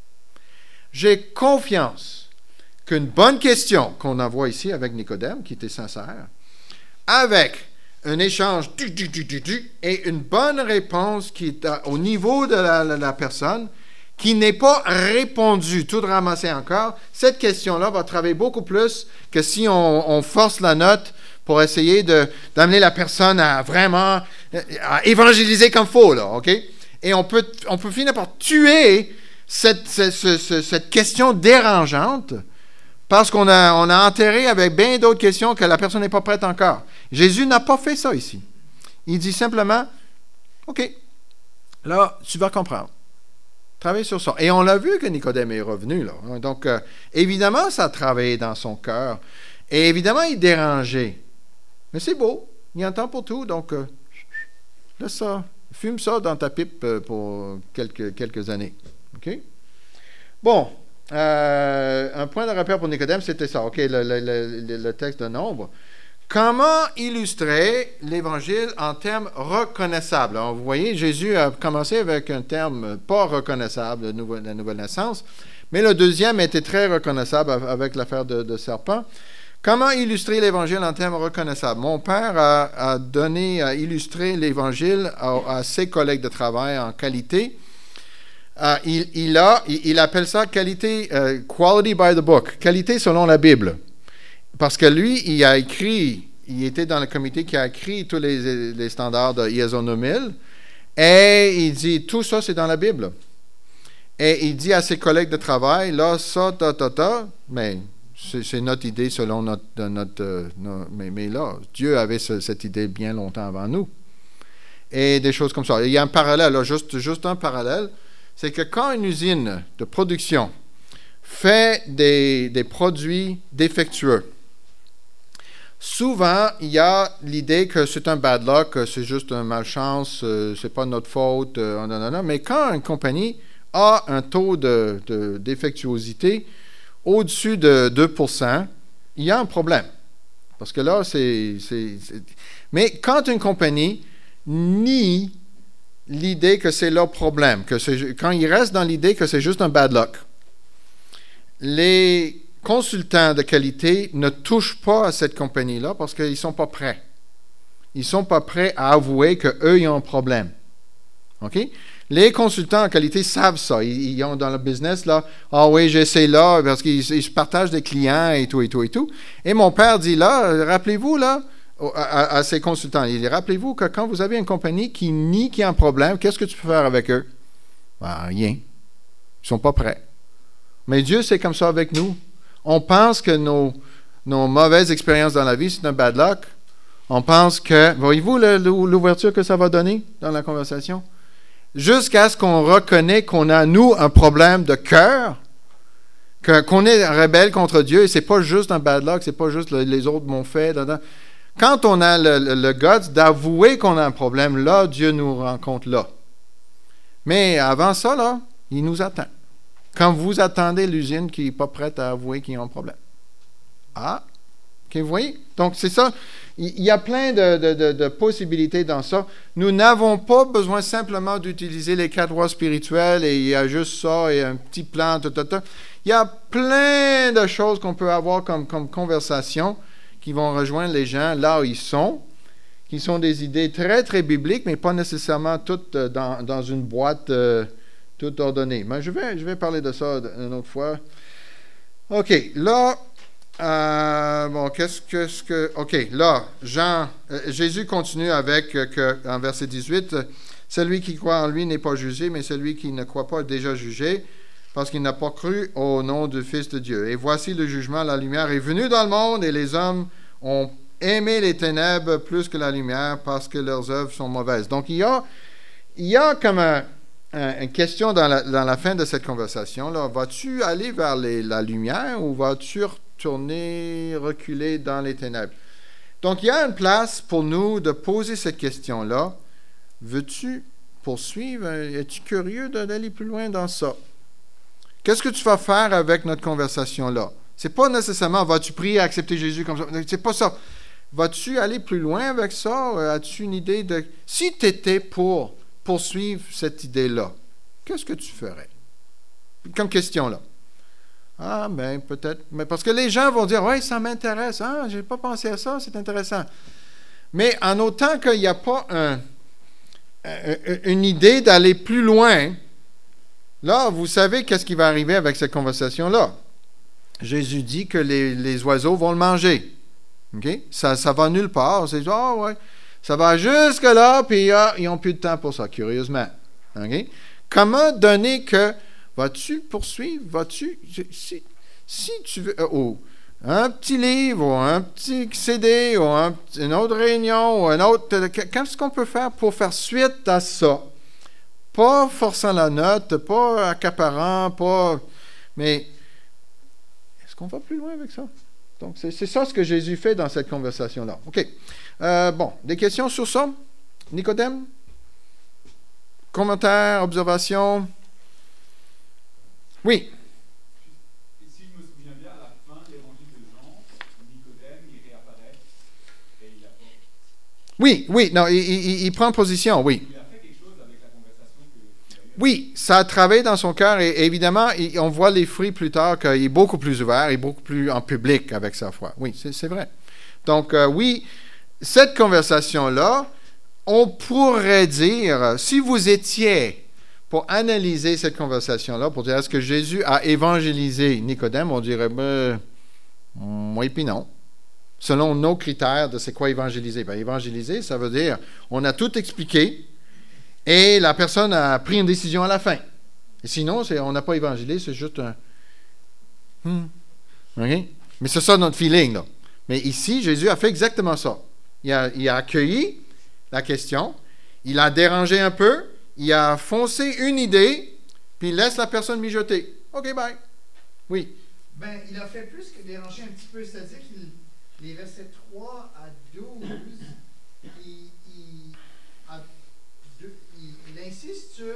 J'ai confiance qu'une bonne question qu'on envoie ici avec Nicodème, qui était sincère, avec un échange et une bonne réponse qui est au niveau de la personne, qui n'est pas répondue, tout ramassé encore, cette question-là va travailler beaucoup plus que si on force la note pour essayer d'amener la personne à vraiment à évangéliser comme faut, là, OK? Et on peut finir par tuer cette question dérangeante parce qu'on a enterré avec bien d'autres questions que la personne n'est pas prête encore. Jésus n'a pas fait ça ici. Il dit simplement, OK, là, tu vas comprendre. Travaille sur ça. Et on l'a vu que Nicodème est revenu, là. Donc, évidemment, ça a travaillé dans son cœur. Et évidemment, il dérangeait. Mais c'est beau. Il y a un temps pour tout. Donc, laisse ça. Fume ça dans ta pipe pour quelques années. OK? Bon. Un point de repère pour Nicodème, c'était ça. OK, le texte de Nombre. Comment illustrer l'Évangile en termes reconnaissables? Alors, vous voyez, Jésus a commencé avec un terme pas reconnaissable, la nouvelle naissance, mais le deuxième était très reconnaissable avec l'affaire de serpent. Comment illustrer l'Évangile en termes reconnaissables? Mon père a illustré l'Évangile à ses collègues de travail en qualité. Il appelle ça qualité, quality by the book, qualité selon la Bible. Parce que lui, il était dans le comité qui a écrit tous les standards de ISO 9000, et il dit, tout ça, c'est dans la Bible. Et il dit à ses collègues de travail, là, ça, mais c'est notre idée selon mais là, Dieu avait cette idée bien longtemps avant nous. Et des choses comme ça. Il y a un parallèle, là, juste un parallèle, c'est que quand une usine de production fait des produits défectueux, souvent, il y a l'idée que c'est un bad luck, que c'est juste une malchance, c'est pas notre faute, non. Mais quand une compagnie a un taux de défectuosité au-dessus de 2%, il y a un problème. Parce que là, Mais quand une compagnie nie l'idée que c'est leur problème, quand ils restent dans l'idée que c'est juste un bad luck, les consultants de qualité ne touchent pas à cette compagnie-là parce qu'ils ne sont pas prêts. Ils ne sont pas prêts à avouer qu'eux, ils ont un problème. OK? Les consultants en qualité savent ça. Ils ont dans le business, là, « Ah oui, j'essaie là, parce qu'ils se partagent des clients et tout. » Et mon père dit là, rappelez-vous, là, à ces consultants, il dit, rappelez-vous que quand vous avez une compagnie qui nie qu'il y a un problème, qu'est-ce que tu peux faire avec eux? Ben, rien. Ils ne sont pas prêts. Mais Dieu, c'est comme ça avec nous. On pense que nos mauvaises expériences dans la vie, c'est un bad luck. On pense que, voyez-vous l'ouverture que ça va donner dans la conversation? Jusqu'à ce qu'on reconnaisse qu'on a, nous, un problème de cœur, qu'on est rebelle contre Dieu, et c'est pas juste un bad luck, c'est pas juste les autres m'ont fait. Quand on a le guts d'avouer qu'on a un problème, là, Dieu nous rencontre là. Mais avant ça, là, il nous attend. Quand vous attendez l'usine qui n'est pas prête à avouer qu'ils ont un problème. Ah, OK, vous voyez? Donc, c'est ça. Il y a plein de possibilités dans ça. Nous n'avons pas besoin simplement d'utiliser les 4 voies spirituelles et il y a juste ça et un petit plan, Il y a plein de choses qu'on peut avoir comme conversation qui vont rejoindre les gens là où ils sont, qui sont des idées très, très bibliques, mais pas nécessairement toutes dans une boîte tout ordonnée. Mais je vais parler de ça une autre fois. OK, là, OK, là, Jésus continue avec, en verset 18, « Celui qui croit en lui n'est pas jugé, mais celui qui ne croit pas est déjà jugé, parce qu'il n'a pas cru au nom du Fils de Dieu. Et voici le jugement, la lumière est venue dans le monde, et les hommes ont aimé les ténèbres plus que la lumière, parce que leurs œuvres sont mauvaises. » Donc, il y a comme une question dans la fin de cette conversation. Là, vas-tu aller vers la lumière ou vas-tu retourner, reculer dans les ténèbres? Donc, il y a une place pour nous de poser cette question-là. Veux-tu poursuivre? Es-tu curieux d'aller plus loin dans ça? Qu'est-ce que tu vas faire avec notre conversation-là? C'est pas nécessairement vas-tu prier à accepter Jésus comme ça. C'est pas ça. Vas-tu aller plus loin avec ça? As-tu une idée de... Si tu étais pour poursuivre cette idée-là, qu'est-ce que tu ferais? Comme question-là. Ah, ben peut-être. Mais parce que les gens vont dire, oui, ça m'intéresse. Ah, j'ai pas pensé à ça, c'est intéressant. Mais en autant qu'il n'y a pas une idée d'aller plus loin, là, vous savez qu'est-ce qui va arriver avec cette conversation-là. Jésus dit que les oiseaux vont le manger. OK? Ça va nulle part. C'est genre, ouais. Ça va jusque-là, puis ils n'ont plus de temps pour ça, curieusement. OK? Comment donner que, vas-tu poursuivre, si tu veux, un petit livre, ou un petit CD, ou une autre réunion, ou un autre, qu'est-ce qu'on peut faire pour faire suite à ça? Pas forçant la note, pas accaparant, mais est-ce qu'on va plus loin avec ça? Donc, c'est ça ce que Jésus fait dans cette conversation-là. OK. Bon, des questions sur ça? Nicodème? Commentaires, observations? Oui. Et si je me souviens bien, à la fin de l'évangile de Jean, Nicodème, il réapparaît et il apporte. Oui, non, il prend position, oui. Il a fait quelque chose avec la conversation qu'il a eue. Oui, ça a travaillé dans son cœur et évidemment, on voit les fruits plus tard qu'il est beaucoup plus ouvert et beaucoup plus en public avec sa foi. Oui, c'est vrai. Donc, oui, cette conversation-là, on pourrait dire, si vous étiez pour analyser cette conversation-là, pour dire est-ce que Jésus a évangélisé Nicodème, on dirait, oui puis non. Selon nos critères de c'est quoi évangéliser. Bien, évangéliser, ça veut dire, on a tout expliqué et la personne a pris une décision à la fin. Et sinon, on n'a pas évangélisé, c'est juste un... OK? Mais c'est ça notre feeling, là. Mais ici, Jésus a fait exactement ça. Il a accueilli la question, il a dérangé un peu, il a foncé une idée, puis il laisse la personne mijoter. OK, bye. Oui. Ben, il a fait plus que déranger un petit peu, c'est-à-dire qu'il les versets 3 à 12, il insiste sur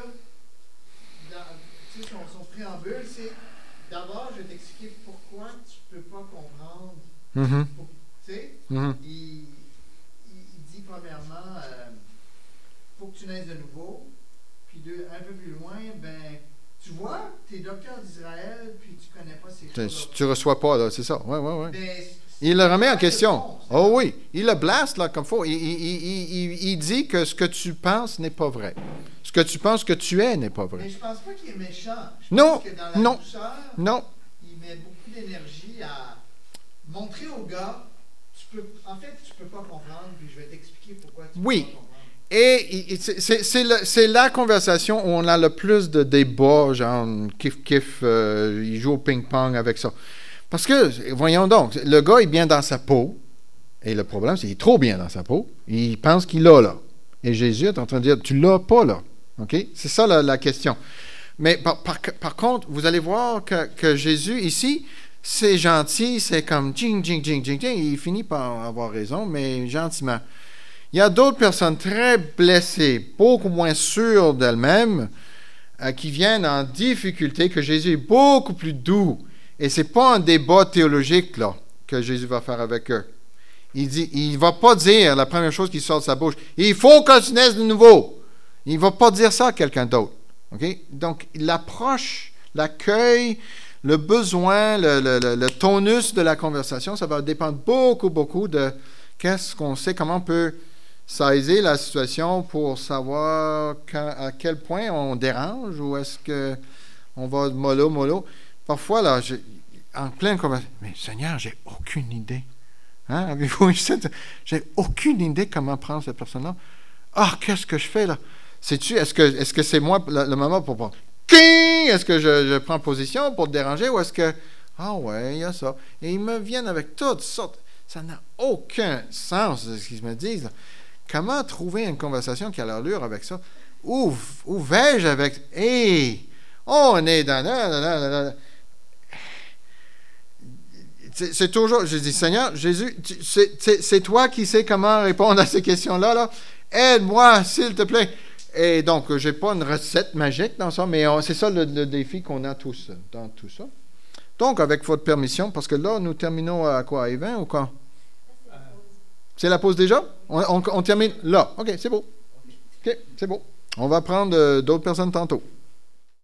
son préambule, c'est d'abord, je vais t'expliquer pourquoi tu ne peux pas comprendre. Mm-hmm. Tu sais, Mm-hmm. il dit premièrement, faut que tu naisses de nouveau. Puis un peu plus loin, ben, tu vois, tu es docteur d'Israël, puis tu connais pas ces choses. Tu ne reçois pas, là, c'est ça. Oui. Ben, Il le remet en question. Réponse. Oh oui, il le blast, là, comme il faut. Il dit que ce que tu penses n'est pas vrai. Ce que tu penses que tu es n'est pas mais vrai. je pense pas qu'il est méchant. Je Non, pense que dans la non, douceur, non. il met beaucoup d'énergie à montrer au gars, tu peux pas comprendre, puis je vais t'expliquer pourquoi tu peux Oui. pas comprendre. Et c'est la conversation où on a le plus de débats, genre kiff, il joue au ping-pong avec ça. Parce que, voyons donc, le gars est bien dans sa peau, et le problème, c'est qu'il est trop bien dans sa peau, il pense qu'il l'a là. Et Jésus est en train de dire, tu l'as pas là. OK? C'est ça la question. Mais par contre, vous allez voir que Jésus, ici, c'est gentil, c'est comme jing, il finit par avoir raison, mais gentiment. Il y a d'autres personnes très blessées, beaucoup moins sûres d'elles-mêmes, qui viennent en difficulté, que Jésus est beaucoup plus doux. Et ce n'est pas un débat théologique là, que Jésus va faire avec eux. Il ne va pas dire la première chose qui sort de sa bouche, « Il faut que tu naisses de nouveau ». Il ne va pas dire ça à quelqu'un d'autre. Okay? Donc, l'approche, l'accueil, le besoin, le tonus de la conversation, ça va dépendre beaucoup de qu'est-ce qu'on sait, comment on peut saisir la situation pour savoir à quel point on dérange ou est-ce qu'on va mollo. Parfois, là, en pleine conversation, mais Seigneur, j'ai aucune idée. Hein? Avez-vous vu ça? J'ai aucune idée comment prendre cette personne-là. Ah, qu'est-ce que je fais là? Sais-tu, est-ce que c'est moi le moment pour prendre? Est-ce que je prends position pour te déranger ou est-ce que... Ah ouais, il y a ça. Et ils me viennent avec toutes sortes... Ça n'a aucun sens de ce qu'ils me disent. Là. Comment trouver une conversation qui a l'allure avec ça? Où vais-je avec... Hey! On est dans... C'est toujours... Je dis, Seigneur, Jésus, c'est toi qui sais comment répondre à ces questions-là. Là. Aide-moi, s'il te plaît. Et donc, je n'ai pas une recette magique dans ça, mais c'est ça le défi qu'on a tous dans tout ça. Donc, avec votre permission, parce que là, nous terminons à quoi? À 20 ou quoi? C'est la pause déjà? On termine là. OK, c'est beau. OK, c'est beau. On va prendre d'autres personnes tantôt.